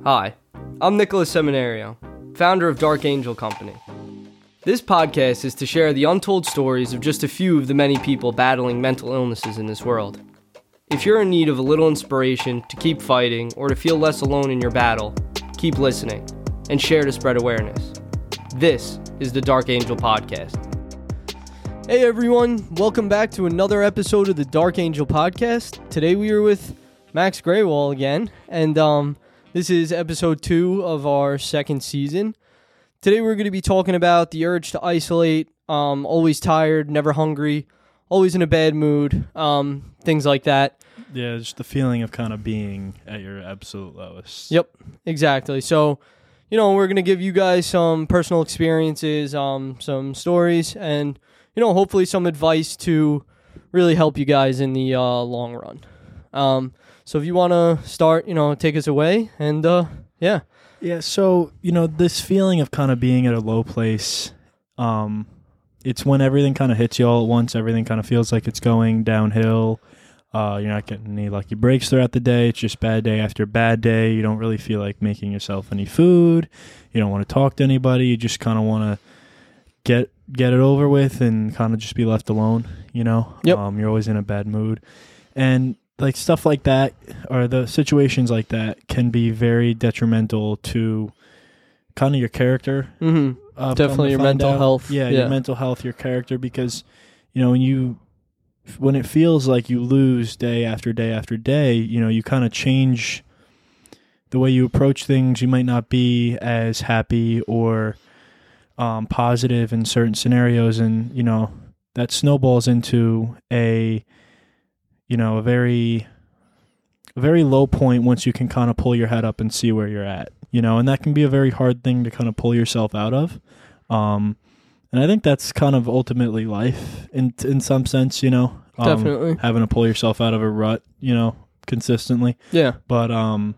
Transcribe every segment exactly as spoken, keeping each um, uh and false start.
Hi, I'm Nicholas Seminario, founder of Dark Angel Company. This podcast is to share the untold stories of just a few of the many people battling mental illnesses in this world. If you're in need of a little inspiration to keep fighting or to feel less alone in your battle, keep listening and share to spread awareness. This is the Dark Angel Podcast. Hey everyone, welcome back to another episode of the Dark Angel Podcast. Today we are with Max Graywall again, and um, this is episode two of our second season. Today we're going to be talking about the urge to isolate, um, always tired, never hungry, always in a bad mood, um, things like that. Yeah, just the feeling of kind of being at your absolute lowest. Yep, exactly. So, you know, we're going to give you guys some personal experiences, um, some stories, and, you know, hopefully some advice to really help you guys in the uh, long run. Um, so if you want to start, you know, take us away, and uh, yeah. Yeah, so, you know, this feeling of kind of being at a low place, um, it's when everything kind of hits you all at once. Everything kind of feels like it's going downhill. Uh, you're not getting any lucky breaks throughout the day. It's just bad day after bad day. You don't really feel like making yourself any food. You don't want to talk to anybody. You just kind of want to get get it over with and kind of just be left alone, you know? Yep. Um, you're always in a bad mood. And like stuff like that, or the situations like that, can be very detrimental to kind of your character. Mm-hmm. Uh, Definitely your mental out. health. Yeah, yeah, your mental health, your character, because, you know, when you, when it feels like you lose day after day after day, you know, you kind of change the way you approach things. You might not be as happy or um, positive in certain scenarios, and, you know, that snowballs into a, you know, a very, a very low point once you can kind of pull your head up and see where you're at, you know, and that can be a very hard thing to kind of pull yourself out of. Um, and I think that's kind of ultimately life in in some sense, you know, um, definitely having to pull yourself out of a rut, you know, consistently. Yeah. But um,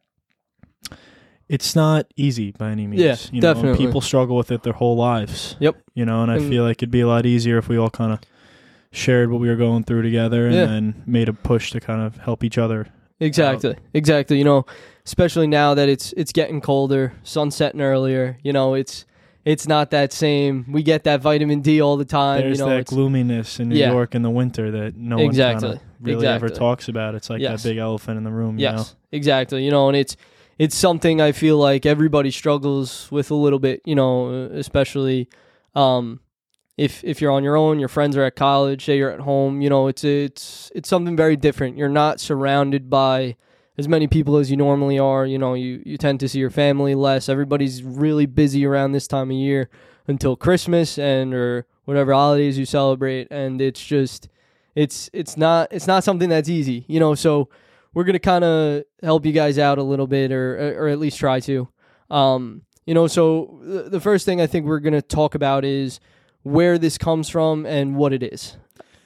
it's not easy by any means. Yeah, you know, definitely. People struggle with it their whole lives. Yep. You know, and I And- feel like it'd be a lot easier if we all kind of shared what we were going through together and Yeah. then made a push to kind of help each other. Exactly. out. Exactly. You know, especially now that it's it's getting colder, sun's setting earlier, you know, it's it's not that same. We get that vitamin D all the time. There's you know, that it's, gloominess in New Yeah. York in the winter that no Exactly. one kind of really ever Exactly. talks about. It's like Yes. that big elephant in the room, you know? Yes, exactly. You know, and it's it's something I feel like everybody struggles with a little bit, you know, especially um if if you're on your own, your friends are at college, say you're at home, you know, it's it's it's something very different. You're not surrounded by as many people as you normally are. You know, you, you tend to see your family less. Everybody's really busy around this time of year until Christmas and or whatever holidays you celebrate, and it's just it's it's not it's not something that's easy, you know. So we're gonna kind of help you guys out a little bit, or or at least try to. Um, you know, so the, the first thing I think we're gonna talk about is where this comes from and what it is.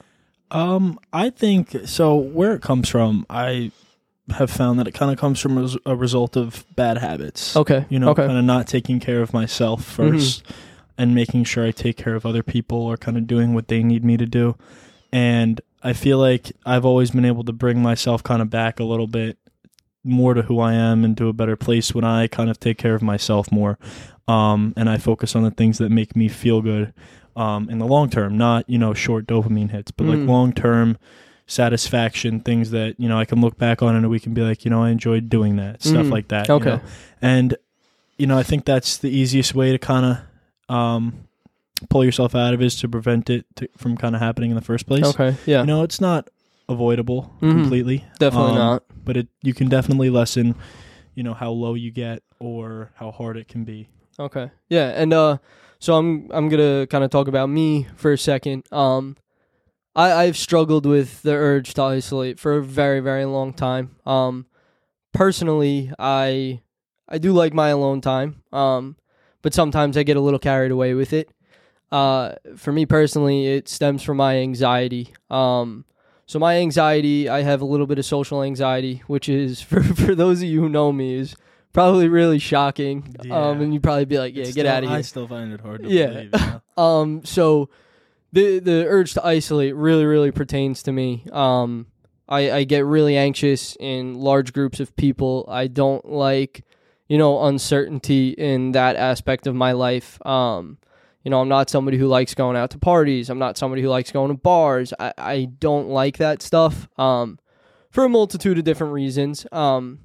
Um, I think, so where it comes from, I have found that it kind of comes from res- a result of bad habits. Okay. You know, okay. kind of not taking care of myself first and making sure I take care of other people or kind of doing what they need me to do. And I feel like I've always been able to bring myself kind of back a little bit more to who I am and to a better place when I kind of take care of myself more. Um, and I focus on the things that make me feel good um, in the long term, not, you know, short dopamine hits, but like Mm. long term satisfaction, things that, you know, I can look back on in a week and be like, you know, I enjoyed doing that, stuff Mm. like that. Okay. You know? And, you know, I think that's the easiest way to kind of um, pull yourself out of it, is to prevent it to, from kind of happening in the first place. Okay. Yeah. You know, it's not avoidable Mhm. completely. Definitely um, not. But it you can definitely lessen, you know, how low you get or how hard it can be. Okay. Yeah, and uh so I'm I'm gonna kind of talk about me for a second. Um I, I've struggled with the urge to isolate for a very, very long time. Um personally I I do like my alone time. Um but sometimes I get a little carried away with it. Uh for me personally, it stems from my anxiety. Um so my anxiety, I have a little bit of social anxiety, which is for for those of you who know me, is probably really shocking. Yeah. Um, and you'd probably be like, yeah, It's get still- out of here. I still find it hard to Yeah. believe. You know? Um, so the the urge to isolate really, really pertains to me. Um, I, I get really anxious in large groups of people. I don't like you know, uncertainty in that aspect of my life. Um, you know, I'm not somebody who likes going out to parties. I'm not somebody who likes going to bars. I, I don't like that stuff um, for a multitude of different reasons. Um,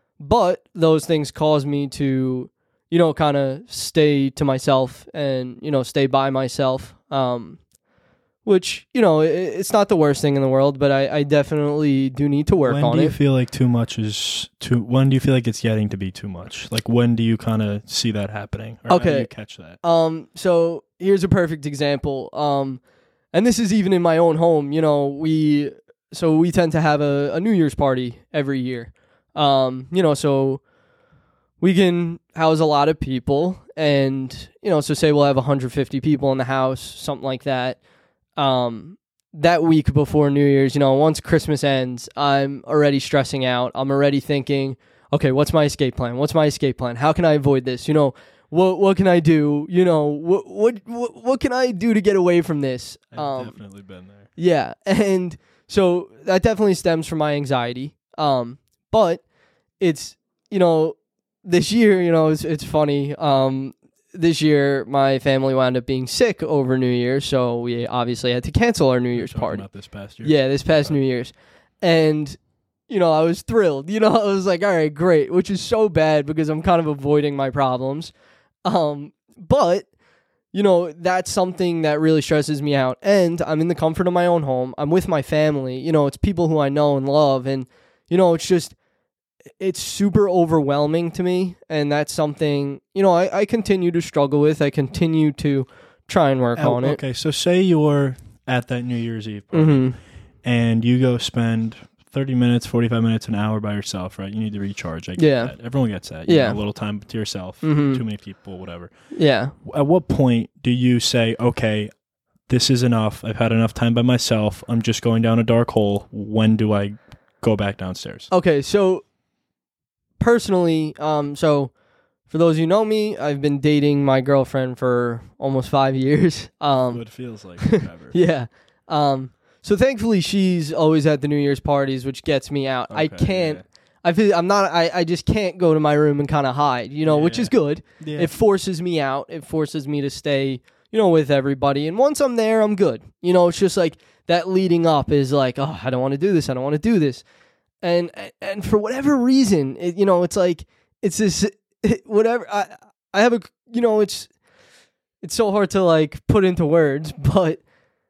but those things cause me to, you know, kind of stay to myself and, you know, stay by myself. Um, which, you know, it, it's not the worst thing in the world, but I, I definitely do need to work when on it. When do you feel like too much is too, when do you feel like it's getting to be too much? Like, when do you kind of see that happening? Or okay. How do you catch that? Um, so here's a perfect example. Um, and this is even in my own home, you know, we, so we tend to have a, a New Year's party every year. Um, you know, so we can house a lot of people and, you know, so say we'll have one hundred fifty people in the house, something like that. Um, that week before New Year's, you know, once Christmas ends, I'm already stressing out. I'm already thinking, okay, what's my escape plan? What's my escape plan? How can I avoid this? You know, what what can I do? You know, what what what, what can I do to get away from this? I've um, definitely been there. Yeah, and so that definitely stems from my anxiety. Um, but it's, you know, this year, you know, it's it's funny. Um, this year, my family wound up being sick over New Year's, so we obviously had to cancel our New Year's party. About this past year. Yeah, this past New Year's, and you know, I was thrilled. You know, I was like, all right, great, which is so bad because I'm kind of avoiding my problems. Um, but you know, that's something that really stresses me out, and I'm in the comfort of my own home. I'm with my family. You know, it's people who I know and love, and you know, it's just. It's super overwhelming to me, and that's something, you know, I, I continue to struggle with. I continue to try and work oh, on it. Okay, so say you're at that New Year's Eve party, Mm-hmm. and you go spend thirty minutes, forty-five minutes, an hour by yourself, right? You need to recharge. I get Yeah. that. Everyone gets that. You Yeah. know, a little time to yourself, Mm-hmm. too many people, whatever. Yeah. At what point do you say, okay, this is enough. I've had enough time by myself. I'm just going down a dark hole. When do I go back downstairs? Okay, so personally, um, so for those who know me, I've been dating my girlfriend for almost five years. Um, What it feels like forever. yeah. Um, so thankfully, she's always at the New Year's parties, which gets me out. I Okay, can't. yeah. I feel I'm not. I, I just can't go to my room and kind of hide, you know, which Yeah. is good. Yeah. It forces me out. It forces me to stay, you know, with everybody. And once I'm there, I'm good. You know, it's just like that leading up is like, oh, I don't want to do this. I don't want to do this. And and for whatever reason, it, you know, it's like it's this it, whatever. I I have a you know, it's it's so hard to like put into words, but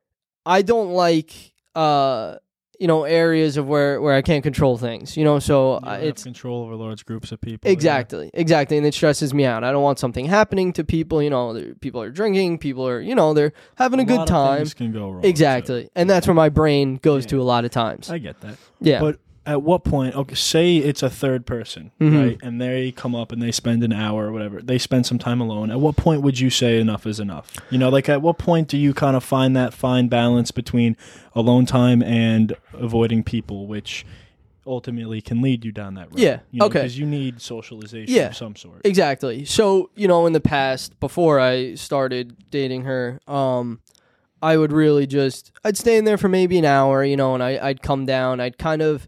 I don't like uh you know areas of where, where I can't control things. You know, so You uh, have it's control over large groups of people. exactly exactly, and it stresses me out. I don't want something happening to people. You know, there- people are drinking, people are you know they're having Yeah. a, good lot of time. things can go wrong. Exactly, so- and that's where my brain goes Yeah. to a lot of times. I get that. Yeah, But at what point, okay, say it's a third person, Mhm. right? And they come up and they spend an hour or whatever. They spend some time alone. At what point would you say enough is enough? You know, like at what point do you kind of find that fine balance between alone time and avoiding people, which ultimately can lead you down that road? Yeah, You know, okay. Because you need socialization Yeah. of some sort. exactly. So, you know, in the past, before I started dating her, um, I would really just, I'd stay in there for maybe an hour, you know, and I, I'd come down. I'd kind of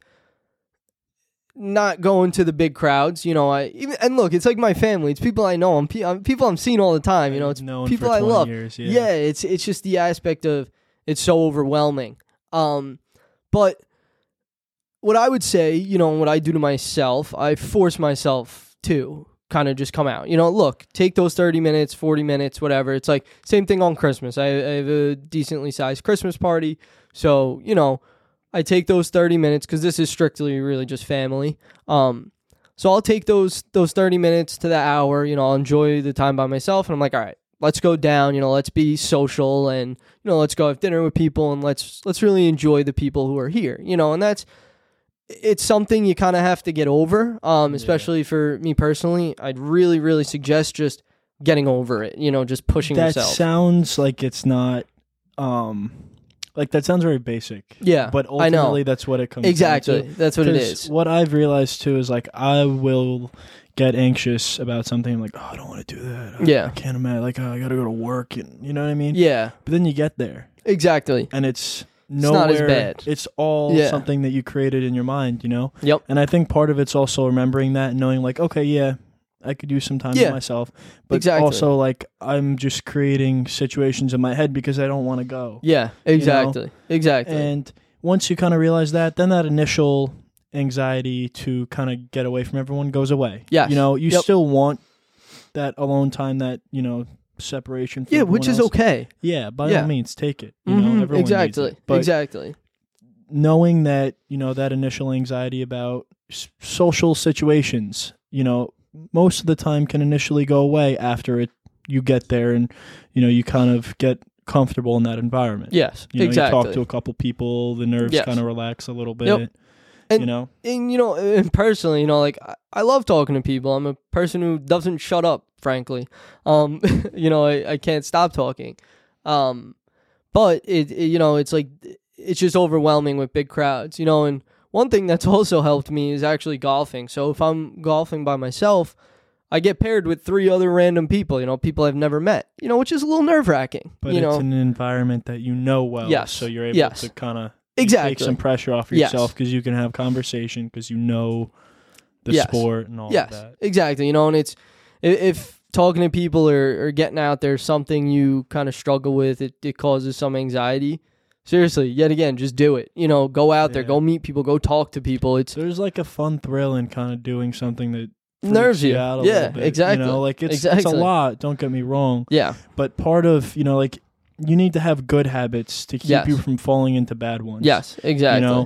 not go into the big crowds, you know. I even and look, it's like my family. It's people I know. I'm, pe- I'm people I'm seeing all the time, you know. It's Known people for I twenty love. Years, yeah. Yeah, it's it's just the aspect of it's so overwhelming. Um, but what I would say, you know, what I do to myself, I force myself to kind of just come out. You know, look, take those thirty minutes, forty minutes, whatever. It's like same thing on Christmas. I, I have a decently sized Christmas party. So, you know, I take those thirty minutes because this is strictly really just family. Um, so I'll take those those thirty minutes to the hour, you know, I'll enjoy the time by myself. And I'm like, all right, let's go down, you know, let's be social and, you know, let's go have dinner with people and let's let's really enjoy the people who are here, you know, and that's it's something you kind of have to get over, um, especially yeah. for me personally. I'd really, really suggest just getting over it, you know, just pushing that yourself. That sounds like it's not, um, like that sounds very basic. Yeah, but ultimately I know. that's what it comes exactly. down to. That's what it is. What I've realized too is like I will get anxious about something. I'm like, oh, I don't want to do that. I, yeah, I can't imagine. Like, oh, I got to go to work, and you know what I mean? Yeah. But then you get there. Exactly. And it's It's nowhere, not as bad. It's all Yeah. something that you created in your mind, you know? Yep. And I think part of it's also remembering that and knowing like, okay, yeah, I could use some time Yeah. to myself. But Exactly. also, like, I'm just creating situations in my head because I don't want to go. Yeah, exactly. Exactly. And once you kind of realize that, then that initial anxiety to kind of get away from everyone goes away. Yes. You know, you Yep. still want that alone time, that, you know, separation from yeah, everyone which is else. okay. Yeah, by Yeah. all means, take it. You Mhm, know, everyone exactly. needs it. But Exactly. knowing that, you know, that initial anxiety about s- social situations, you know, most of the time can initially go away after it you get there and, you know, you kind of get comfortable in that environment. Yes, You know, exactly. you talk to a couple people, the nerves Yes. kind of relax a little bit. Yep. And- you know, And, you know, and personally, you know, like, I, I love talking to people. I'm a person who doesn't shut up, frankly. Um, you know, I, I can't stop talking. Um, but, it, it, you know, it's like, it's just overwhelming with big crowds, you know, and one thing that's also helped me is actually golfing. So if I'm golfing by myself, I get paired with three other random people, you know, people I've never met, you know, which is a little nerve-wracking, but you it's know. an environment that you know well. Yes. So you're able Yes. to kind of Exactly. take some pressure off Yes. yourself because you can have conversation because you know the Yes. sport and all Yes, of that. exactly. You know, and it's, i- if talking to people or, or getting out there is something you kind of struggle with, it, it causes some anxiety. Seriously, yet again, just do it. You know, go out there, Yeah. go meet people, go talk to people. It's There's like a fun thrill in kind of doing something that freaks nerves you. out a Yeah, little bit. exactly. You know, like it's, it's Exactly. a lot. Don't get me wrong. yeah, But part of, you know, like you need to have good habits to keep Yes. you from falling into bad ones. yes, exactly. You know,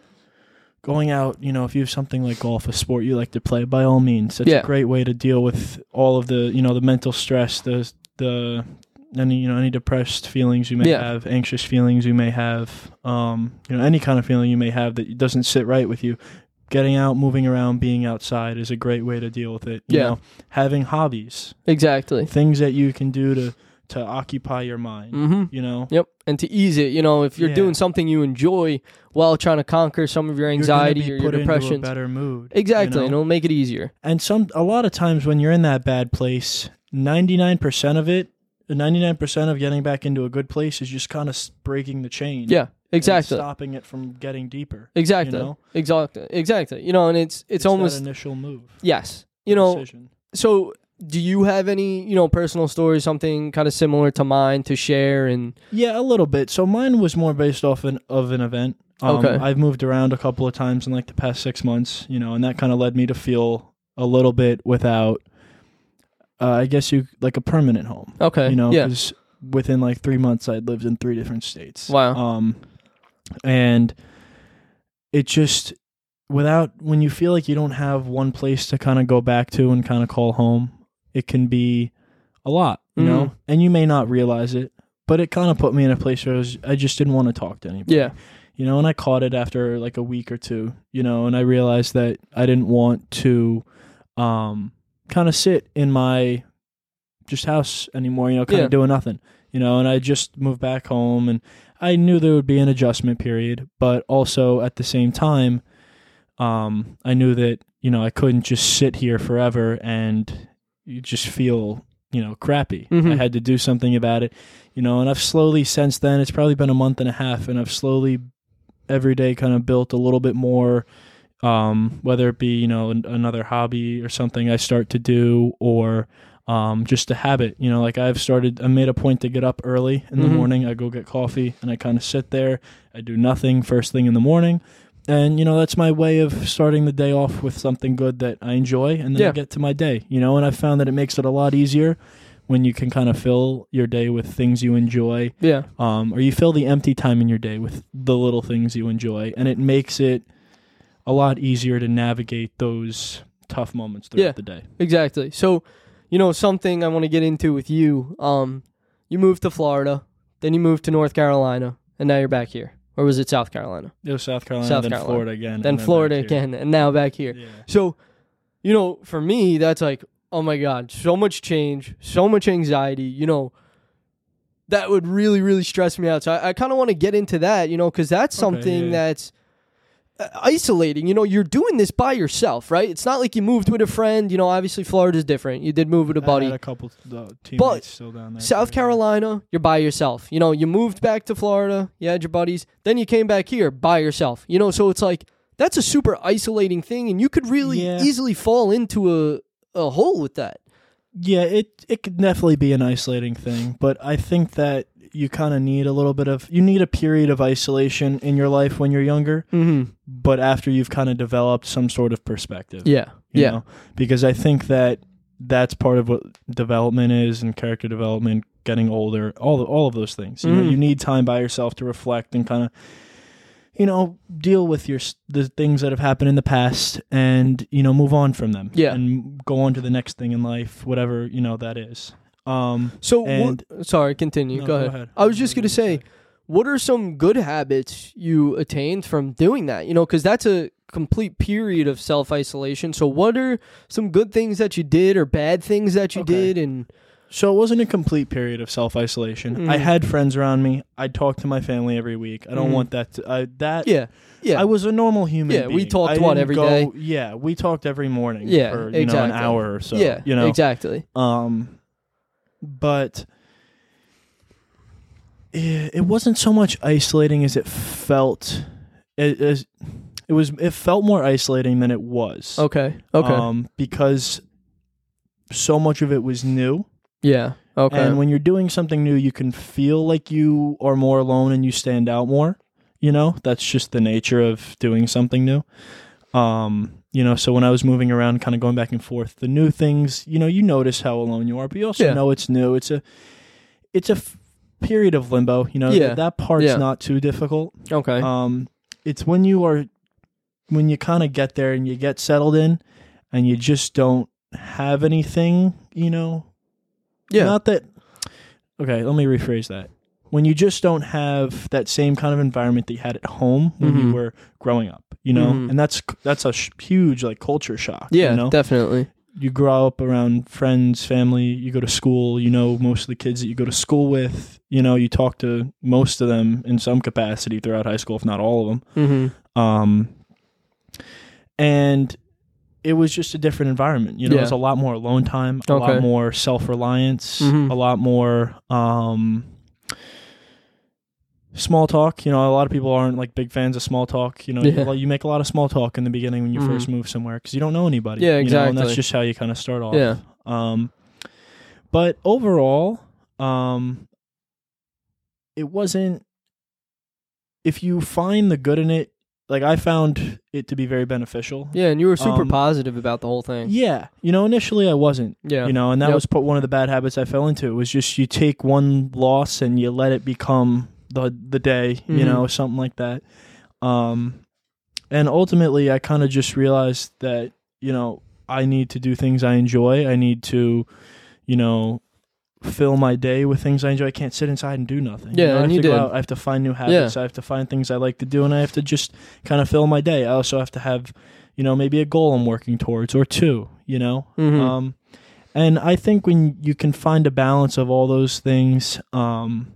going out, you know, if you have something like golf, a sport you like to play, by all means, that's Yeah. a great way to deal with all of the, you know, the mental stress, the, the, any, you know, any depressed feelings you may Yeah. have, anxious feelings you may have, um, you know, any kind of feeling you may have that doesn't sit right with you. Getting out, moving around, being outside is a great way to deal with it. You Yeah. know, having hobbies, Exactly. things that you can do to, to occupy your mind, Mm-hmm. you know. Yep. And to ease it, you know, if you're Yeah. doing something you enjoy while trying to conquer some of your anxiety you're or gonna be your put depression. into a better mood. Exactly. you And know? it'll make it easier. And some a lot of times when you're in that bad place, ninety-nine percent of it, ninety-nine percent of getting back into a good place is just kind of breaking the chain. Yeah. and Exactly. stopping it from getting deeper. Exactly. You know? Exactly. Exactly. You know, and it's it's, It's almost that initial move. yes. You know, decision. so do you have any, you know, personal stories, something kind of similar to mine to share? And Yeah, a little bit. So mine was more based off an, of an event. Um, Okay. I've moved around a couple of times in like the past six months, you know, and that kind of led me to feel a little bit without, uh, I guess you like a permanent home. okay, You know, yeah, because within like three months I'd lived in three different states. Wow. Um, and it just without when you feel like you don't have one place to kind of go back to and kind of call home, it can be a lot, you Mhm. know. And you may not realize it, but it kind of put me in a place where I, was, I just didn't want to talk to anybody. yeah, You know, and I caught it after like a week or two, you know, and I realized that I didn't want to um, kind of sit in my just house anymore, you know, kind of Yeah. doing nothing, you know, and I just moved back home and I knew there would be an adjustment period, but also at the same time, um, I knew that, you know, I couldn't just sit here forever and you just feel, you know, crappy. Mhm. I had to do something about it, you know, and I've slowly since then, it's probably been a month and a half, and I've slowly every day kind of built a little bit more, um, whether it be, you know, an, another hobby or something I start to do, or um, just a habit, you know, like I've started, I made a point to get up early in the Mhm. morning. I go get coffee and I kind of sit there. I do nothing first thing in the morning. And, you know, that's my way of starting the day off with something good that I enjoy, and then Yeah. I get to my day, you know, and I've found that it makes it a lot easier when you can kind of fill your day with things you enjoy, yeah, um, or you fill the empty time in your day with the little things you enjoy, and it makes it a lot easier to navigate those tough moments throughout Yeah. the day. exactly. So, you know, something I want to get into with you. Um, you moved to Florida, then you moved to North Carolina, and now you're back here. Or was it South Carolina? It was South Carolina, South then Carolina. Florida again. Then and Florida back here. again, and now back here. Yeah. So, you know, for me, that's like, oh my God, so much change, so much anxiety, you know, that would really, really stress me out. So I, I kind of want to get into that, you know, because that's Okay, something yeah. that's uh, isolating. You know, you're doing this by yourself, right? It's not like you moved with a friend. You know, obviously Florida's different. You did move with a I buddy. had a couple uh, teammates But still down there. South too. Carolina, you're by yourself. You know, you moved back to Florida, you had your buddies, then you came back here by yourself. You know, so it's like that's a super isolating thing, and you could really Yeah. easily fall into a a hole with that. Yeah, it it could definitely be an isolating thing, but I think that you kind of need a little bit of you need a period of isolation in your life when you're younger, Mm-hmm. but after you've kind of developed some sort of perspective. Yeah. you Yeah. know? Because I think that that's part of what development is, and character development, getting older, all all of those things. You know, Mhm. you need time by yourself to reflect and kind of, you know, deal with your s- the things that have happened in the past, and you know, move on from them. Yeah. and go on to the next thing in life, whatever you know that is. Um, So, and what, sorry, continue. No, go, go ahead. ahead. I was just What going to were you say, gonna what are some good habits you attained from doing that? You know, because that's a complete period of self-isolation. So what are some good things that you did or bad things that you Okay. did? And So it wasn't a complete period of self-isolation. I Mhm. had friends around me. I'd talk to my family every week. I don't Mhm. want that to, I, that yeah, yeah. I was a normal human Yeah, we being. talked, I what, didn't every go- day? Yeah, we talked every morning Yeah, for, you exactly. know, an hour or so. yeah, you know? exactly. Um, but it, it wasn't so much isolating as it felt. It, as, it was. It felt more isolating than it was. Okay, okay. Um, because so much of it was new. yeah, okay. And when you're doing something new, you can feel like you are more alone and you stand out more. You know, that's just the nature of doing something new. Um, you know, so when I was moving around, kind of going back and forth, the new things, you know, you notice how alone you are, but you also Yeah. know it's new. It's a, it's a f- period of limbo. You know, Yeah. Th- that part's Yeah. not too difficult. okay. Um, it's when you are, when you kind of get there and you get settled in, and you just don't have anything. You know, yeah. not that. Okay, let me rephrase that. When you just don't have that same kind of environment that you had at home when Mhm. you were growing up, you know, Mhm. and that's that's a sh- huge like culture shock. yeah, you know, definitely. you grow up around friends, family. You go to school. You know most of the kids that you go to school with. You know, you talk to most of them in some capacity throughout high school, if not all of them. Mm-hmm. Um, and it was just a different environment. You know, Yeah. it was a lot more alone time, a Okay. lot more self-reliance, Mhm. a lot more um, small talk. You know, a lot of people aren't like big fans of small talk. You know, Yeah. you, you make a lot of small talk in the beginning when you Mhm. first move somewhere because you don't know anybody. Yeah, You know, and exactly. that's just how you kind of start off. Yeah. Um, but overall, um, it wasn't. If you find the good in it, like I found it to be very beneficial. Yeah, and you were super Um, positive about the whole thing. Yeah, you know, initially I wasn't. Yeah. You know, and that Yep. was part one of the bad habits I fell into. It was just you take one loss and you let it become the the day. Mhm. You know, something like that. Um, and ultimately, I kind of just realized that you know I need to do things I enjoy. I need to, you know, fill my day with things I enjoy. I can't sit inside and do nothing. Yeah, you know, I and have you to go did. out. I have to find new habits. I have to find things I like to do, and I have to just kind of fill my day. I also have to have, you know, maybe a goal I'm working towards or two. You know, Mhm. um, and I think when you can find a balance of all those things, um,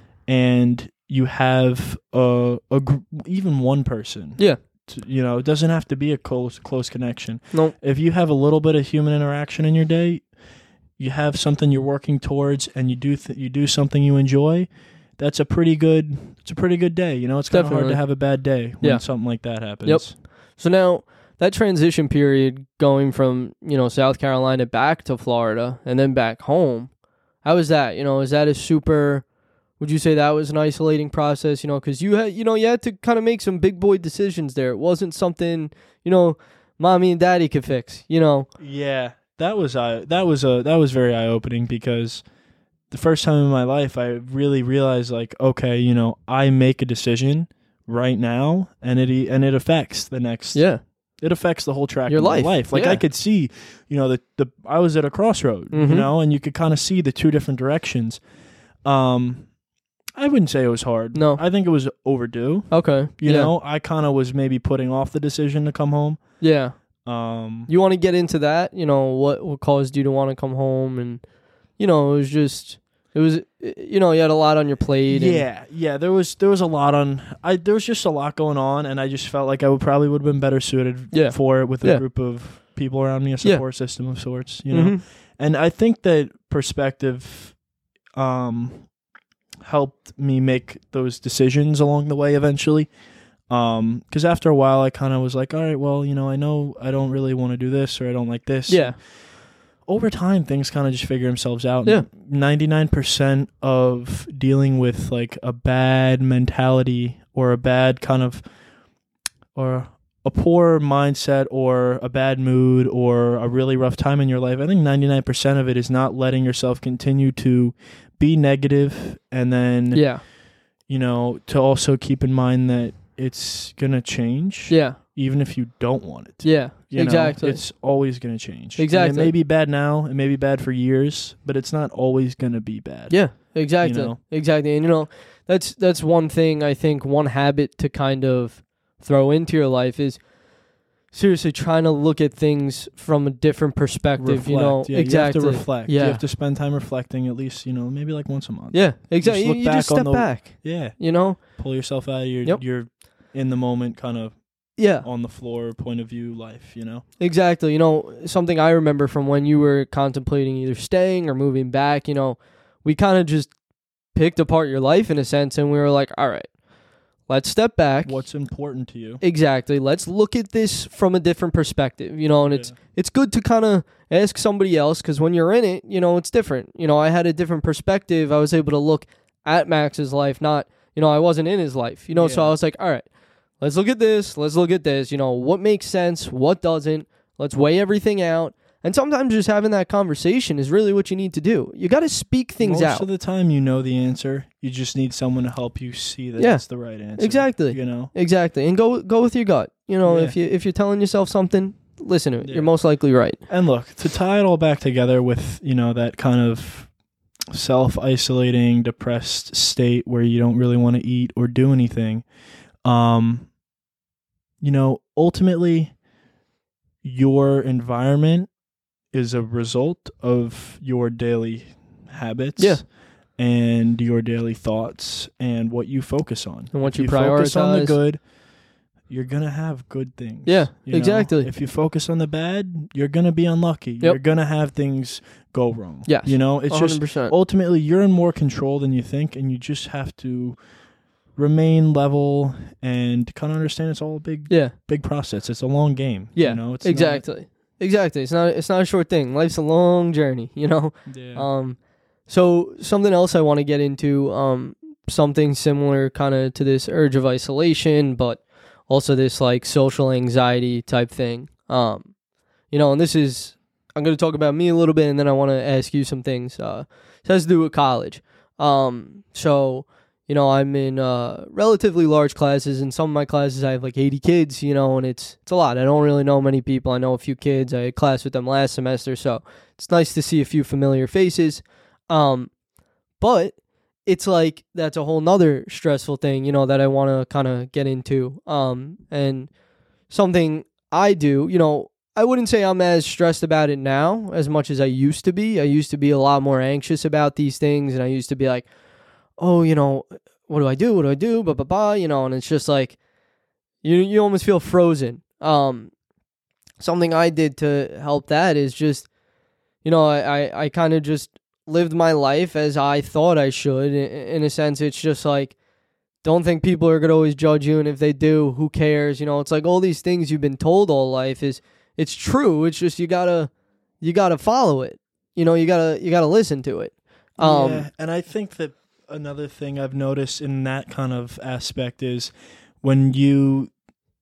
and you have a, a gr- even one person, Yeah. to, you know, it doesn't have to be a close close connection. Nope. If you have a little bit of human interaction in your day, you have something you're working towards, and you do th- you do something you enjoy. That's a pretty good. It's a pretty good day. You know, it's kind of hard Definitely. to have a bad day when Yeah. something like that happens. Yep. So now that transition period going from, you know, South Carolina back to Florida and then back home, how was that? You know, is that a super, would you say that was an isolating process? You know, because you had, you know, you had to kind of make some big boy decisions there. It wasn't something, you know, mommy and daddy could fix, you know? Yeah, that was uh, that was a that was very eye opening because the first time in my life I really realized like, okay, you know, I make a decision right now, and it and it affects the next. Yeah. It affects the whole track Your of life, my life. Like yeah. I could see, you know, the the I was at a crossroad, Mhm. you know, and you could kind of see the two different directions. Um, I wouldn't say it was hard. No. I think it was overdue. Okay. You yeah. know, I kind of was maybe putting off the decision to come home. Yeah. Um, You want to get into that? You know, what, what caused you to want to come home? And, you know, it was just, it was, you know, you had a lot on your plate. and- yeah, yeah. There was there was a lot on. I there was just a lot going on, and I just felt like I would probably would have been better suited Yeah. for it with a Yeah. group of people around me, a Yeah. support system of sorts. You know, Mhm. and I think that perspective, um, helped me make those decisions along the way eventually. Um, because after a while, I kind of was like, all right, well, you know, I know I don't really want to do this, or I don't like this. Yeah. over time, things kind of just figure themselves out. Yeah. ninety-nine percent of dealing with like a bad mentality or a bad kind of, or a poor mindset or a bad mood or a really rough time in your life, I think ninety-nine percent of it is not letting yourself continue to be negative, and then, Yeah. you know, to also keep in mind that it's going to change. Yeah. Even if you don't want it to. Yeah. You know, exactly. it's always going to change. Exactly. And it may be bad now, it may be bad for years, but it's not always going to be bad. Yeah, exactly. You know? Exactly. And, you know, that's that's one thing, I think, one habit to kind of throw into your life is seriously trying to look at things from a different perspective, Reflect. you know. Yeah, exactly. You have to reflect. Yeah. You have to spend time reflecting at least, you know, maybe like once a month. Yeah, exactly. Just You, look you back just on step the- back, Yeah. you know. Pull yourself out of your, Yep. your in the moment kind of Yeah. on the floor point of view life, you know? Exactly. You know, something I remember from when you were contemplating either staying or moving back, you know, we kind of just picked apart your life in a sense, and we were like, all right, let's step back. What's important to you? Exactly. Let's look at this from a different perspective, you know, and it's Yeah. it's good to kind of ask somebody else, because when you're in it, you know, it's different. You know, I had a different perspective. I was able to look at Max's life, not, you know, I wasn't in his life, you know, so Yeah. I was like, all right, let's look at this. Let's look at this. You know, what makes sense? What doesn't? Let's weigh everything out. And sometimes just having that conversation is really what you need to do. You got to speak things Most out. of the time you know the answer. You just need someone to help you see that Yeah. it's the right answer. Exactly. You know? Exactly. And go go with your gut. You know, Yeah. if you if you're telling yourself something, listen to it. Yeah. You're most likely right. And look, to tie it all back together with, you know, that kind of self-isolating, depressed state where you don't really want to eat or do anything, um, you know, ultimately, your environment is a result of your daily habits. Yeah. And your daily thoughts and what you focus on. And what If you focus on the prioritize. good, you're gonna have good things. Yeah, you know? exactly. If you focus on the bad, you're gonna be unlucky. Yep. You're gonna have things go wrong. Yes. You know, it's one hundred percent. just ultimately you're in more control than you think, and you just have to remain level and kind of understand it's all a big, Yeah. big process. It's a long game. Yeah. You know, it's not- Exactly. Exactly. It's not it's not a short thing. Life's a long journey, you know? yeah. Um so something else I want to get into, um something similar kind of to this urge of isolation, but also this like social anxiety type thing. Um you know, and this is I'm going to talk about me a little bit, and then I want to ask you some things. Uh it has to do with college. Um so You know, I'm in uh, relatively large classes. In some of my classes, I have like eighty kids, you know, and it's it's a lot. I don't really know many people. I know a few kids. I had class with them last semester, so it's nice to see a few familiar faces. Um, but it's like that's a whole nother stressful thing, you know, that I want to kind of get into. Um, and something I do, you know, I wouldn't say I'm as stressed about it now as much as I used to be. I used to be a lot more anxious about these things, and I used to be like, oh, you know, what do I do? What do I do? Blah, blah, blah, you know, and it's just like, you you almost feel frozen. Um, something I did to help that is just, you know, I, I, I kind of just lived my life as I thought I should. In, in a sense, it's just like, don't think people are going to always judge you. And if they do, who cares? You know, it's like all these things you've been told all life is, it's true. It's just, you gotta, you gotta follow it. You know, you gotta, you gotta listen to it. Um, yeah, and I think that another thing I've noticed in that kind of aspect is when you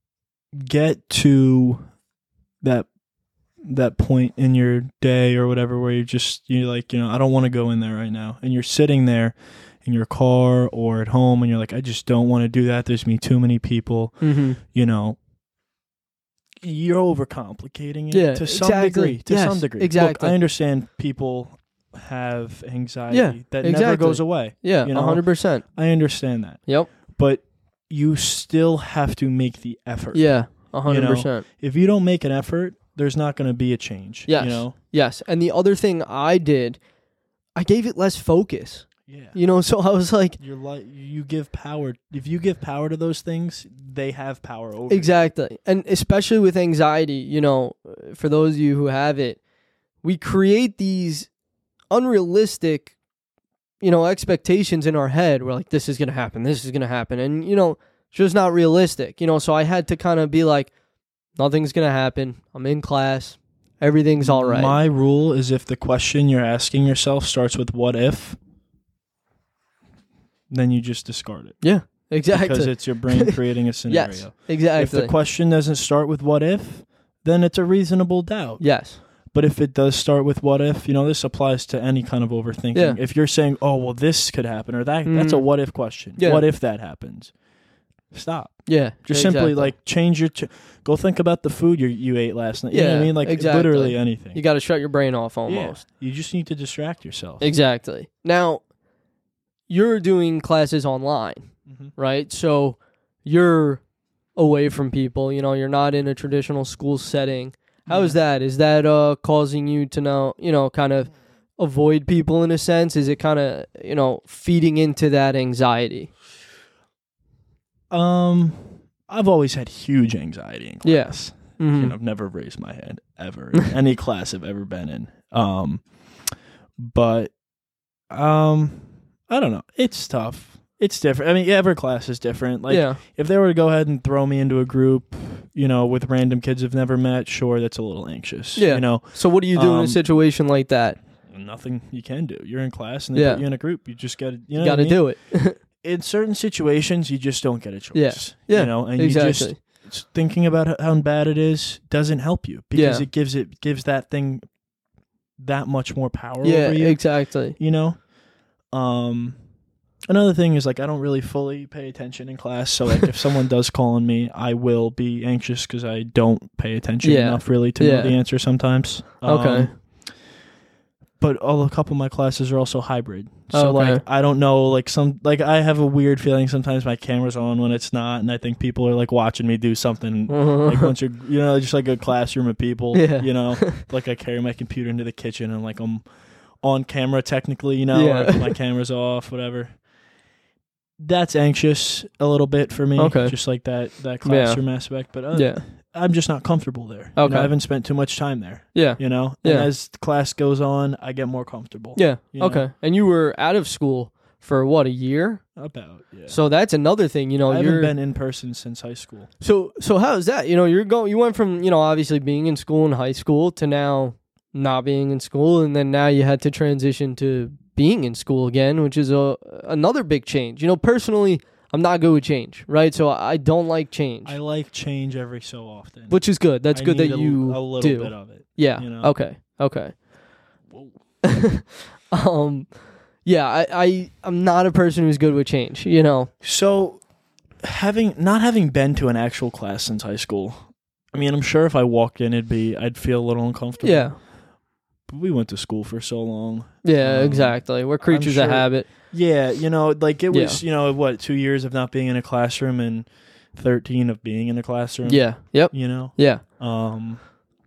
get to that that point in your day or whatever where you just you're like, you know, I don't want to go in there right now, and you're sitting there in your car or at home and you're like, I just don't want to do that. There's me too many people. mm-hmm. You know, you're overcomplicating it Yeah, to some exactly. degree. To Yes, some degree. exactly. Look, I understand people have anxiety Yeah, that never exactly. goes away. Yeah, You know? one hundred percent. I understand that. Yep. But you still have to make the effort. Yeah, one hundred percent. If you don't make an effort, there's not going to be a change. Yes. You know? Yes. And the other thing I did, I gave it less focus. Yeah. You know, so I was like, You're like you give power. If you give power to those things, they have power over you. exactly. And especially with anxiety, you know, for those of you who have it, we create these unrealistic, you know, expectations in our head. We're like, this is going to happen. This is going to happen. And, you know, it's just not realistic, you know, so I had to kind of be like, nothing's going to happen. I'm in class. everything's all right. My rule is if the question you're asking yourself starts with what if, then you just discard it. Yeah, exactly. Because it's your brain creating a scenario. Yes, exactly. If the question doesn't start with what if, then it's a reasonable doubt. Yes. But if it does start with what if, you know, this applies to any kind of overthinking. Yeah. If you're saying, oh, well, this could happen, or that, Mm. that's a what if question. Yeah. What if that happens? Stop. Yeah. Just exactly. simply like change your, ch- go think about the food you you ate last night. You know what I Yeah, mean? Like exactly. literally anything. You got to shut your brain off almost. Yeah. You just need to distract yourself. Exactly. Now, you're doing classes online, Mhm. right? So you're away from people. You know, you're not in a traditional school setting. How is that? Is that uh, causing you to know, you know, kind of avoid people in a sense? Is it kind of, you know, feeding into that anxiety? Um, I've always had huge anxiety in Yeah. class. Mhm. And I've never raised my hand ever in any class I've ever been in. Um, but um, I don't know. It's tough. It's different. I mean, every class is different. Like, yeah. if they were to go ahead and throw me into a group, you know, with random kids I've never met, sure, that's a little anxious. Yeah. You know, So what do you do in Um, a situation like that? nothing you can do. You're in class and they Yeah. put you in a group. You just got to, you know, You got to do it. In certain situations, you just don't get a choice. Yeah. Yeah. You know, and exactly. you just it's thinking about how bad it is doesn't help you because Yeah. it gives it gives that thing that much more power yeah, over you. exactly. You know, um, another thing is like I don't really fully pay attention in class. So like if someone does call on me, I will be anxious because I don't pay attention Yeah. enough really to Yeah. know the answer sometimes. Okay. Um, but all a couple of my classes are also hybrid. So Okay. like I don't know, like some like I have a weird feeling sometimes my camera's on when it's not, and I think people are like watching me do something. Like once you're, you know, just like a classroom of people. Yeah. You know, like I carry my computer into the kitchen and like I'm on camera technically, you know, Yeah. or if my camera's off, whatever. That's anxious a little bit for me. Okay. Just like that that classroom aspect, but uh, yeah. I'm just not comfortable there. You Okay. know, I haven't spent too much time there. Yeah. You know, Yeah. and as class goes on, I get more comfortable. Yeah. You know? Okay. And you were out of school for what, a year? About yeah. So that's another thing, you know, I you're haven't been in person since high school. So so how's that? You know, you're going you went from, you know, obviously being in school in high school to now not being in school, and then now you had to transition to being in school again, which is a another big change. You know, personally, I'm not good with change, right? So I don't like change. I like change every so often. Which is good. That's I good need that a, you a little do. bit of it. Yeah. you know? Okay. Okay. um yeah, I, I I'm not a person who's good with change, you know. So, having not having been to an actual class since high school, I mean, I'm sure if I walked in, it'd be I'd feel a little uncomfortable. Yeah. But we went to school for so long. Yeah, Um, exactly. We're creatures sure- of habit. Yeah, you know, like it Yeah. was, you know, what two years of not being in a classroom and thirteen of being in a classroom. Yeah. Yep. you know. Yeah. Um,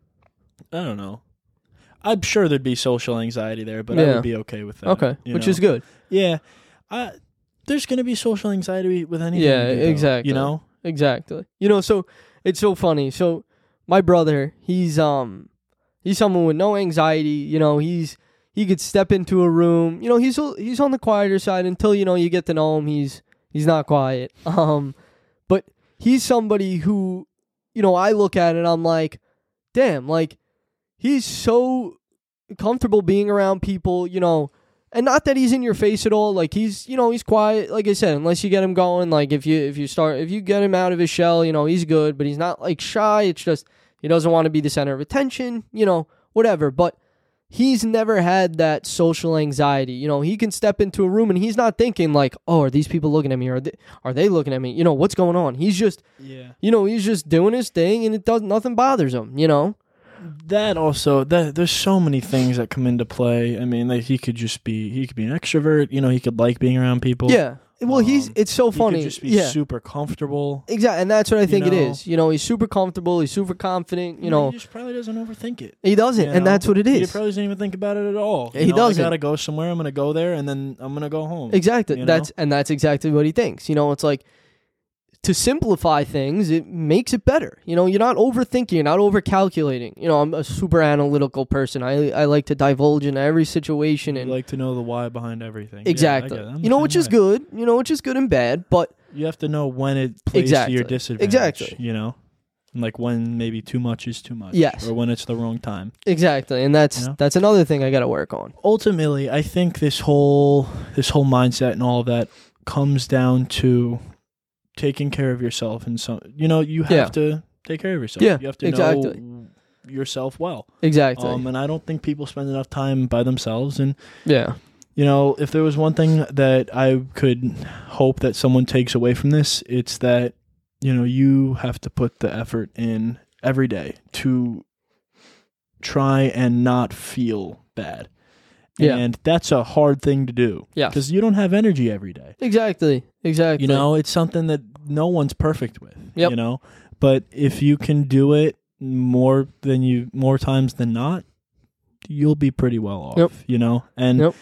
I don't know. I'm sure there'd be social anxiety there, but I Yeah. would be okay with that. Okay. you Which know? is good. Yeah, I, there's going to be social anxiety with anything. Yeah, you do, though, exactly. You know, Exactly. You know, so it's so funny. So my brother, he's um he's someone with no anxiety, you know, he's he could step into a room. You know, he's he's on the quieter side until, you know, you get to know him, he's he's not quiet. Um but he's somebody who, you know, I look at it, I'm like, damn, like he's so comfortable being around people, you know, and not that he's in your face at all. Like he's, you know, he's quiet. Like I said, unless you get him going. Like if you if you start if you get him out of his shell, you know, he's good. But he's not like shy. It's just he doesn't want to be the center of attention. You know, whatever. But he's never had that social anxiety. You know, he can step into a room and he's not thinking like, oh, are these people looking at me? Or are they, are they looking at me? You know, what's going on? He's just, yeah. you know, he's just doing his thing and it does nothing bothers him. You know. That also, that there's so many things that come into play. I mean, like he could just be, he could be an extrovert. You know, he could like being around people. Yeah. Well, he's Um, it's so He funny. could just be yeah. super comfortable. Exactly, and that's what I think it know? is. You know, he's super comfortable. He's super confident. You know, he just probably doesn't overthink it. he doesn't, you and know? that's what it He is. probably doesn't even think about it at all. He You know, doesn't. I gotta go somewhere. I'm gonna go there, and then I'm gonna go home. Exactly. you know? That's and that's exactly what he thinks. You know, it's like to simplify things, it makes it better. You know, you're not overthinking, you're not overcalculating. You know, I'm a super analytical person. I I like to divulge into every situation You and like to know the why behind everything. Yeah, I exactly. get it. I'm You know, the which same is way. good. You know, which is good and bad, but You have to know when it plays Exactly. to your disadvantage. Exactly. You know. like when maybe too much is too much. Yes. Or when it's the wrong time. Exactly. And that's, You know? that's another thing I got to work on. Ultimately, I think this whole this whole mindset and all of that comes down to taking care of yourself. And so, you know, you have Yeah. to take care of yourself. Yeah, You have to exactly. know yourself well. Exactly. Um, and I don't think people spend enough time by themselves. And, yeah. you know, if there was one thing that I could hope that someone takes away from this, it's that, you know, you have to put the effort in every day to try and not feel bad. Yeah. And that's a hard thing to do. Yeah. Because you don't have energy every day. Exactly. Exactly. You know, it's something that no one's perfect with. Yep. You know, but if you can do it more than you more times than not, you'll be pretty well off. Yep. You know, and Yep.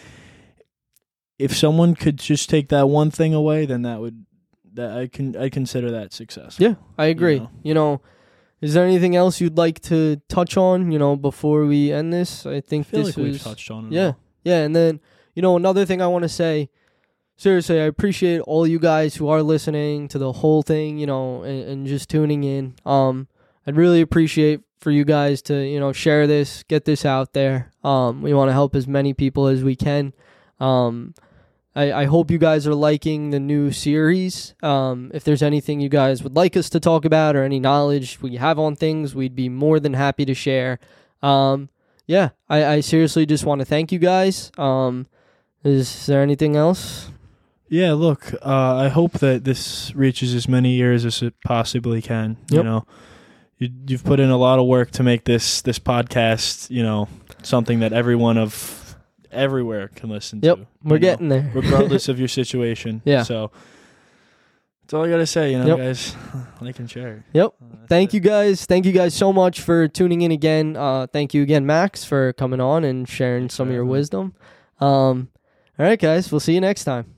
if someone could just take that one thing away, then that would that I can I consider that success. Yeah, I agree. You know? You know, is there anything else you'd like to touch on, you know, before we end this? I think I feel this like was we've touched on it. Yeah. all. Yeah, and then, you know, another thing I want to say, seriously, I appreciate all you guys who are listening to the whole thing, you know, and, and just tuning in. Um, I'd really appreciate for you guys to, you know, share this, get this out there. Um, we want to help as many people as we can. Um, I, I hope you guys are liking the new series. Um, if there's anything you guys would like us to talk about or any knowledge we have on things, we'd be more than happy to share. Um, yeah, I, I seriously just want to thank you guys. Um, is there anything else? Yeah, look, uh, I hope that this reaches as many ears as it possibly can. You Yep. know, you, you've put in a lot of work to make this this podcast, you know, something that everyone of everywhere can listen Yep, to. we're you know, getting there. regardless of your situation. Yeah. So that's all I gotta say. You know, Yep. guys, like and share. Yep. Uh, that's Thank it. you guys. Thank you guys so much for tuning in again. Uh, thank you again, Max, for coming on and sharing Thanks some for of your having me. wisdom. Um, all right, guys. We'll see you next time.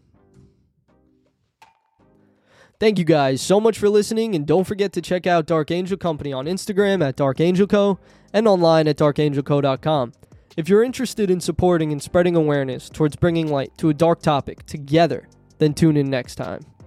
Thank you guys so much for listening, and don't forget to check out Dark Angel Company on Instagram at Dark Angel Co. and online at dark angel co dot com. If you're interested in supporting and spreading awareness towards bringing light to a dark topic together, then tune in next time.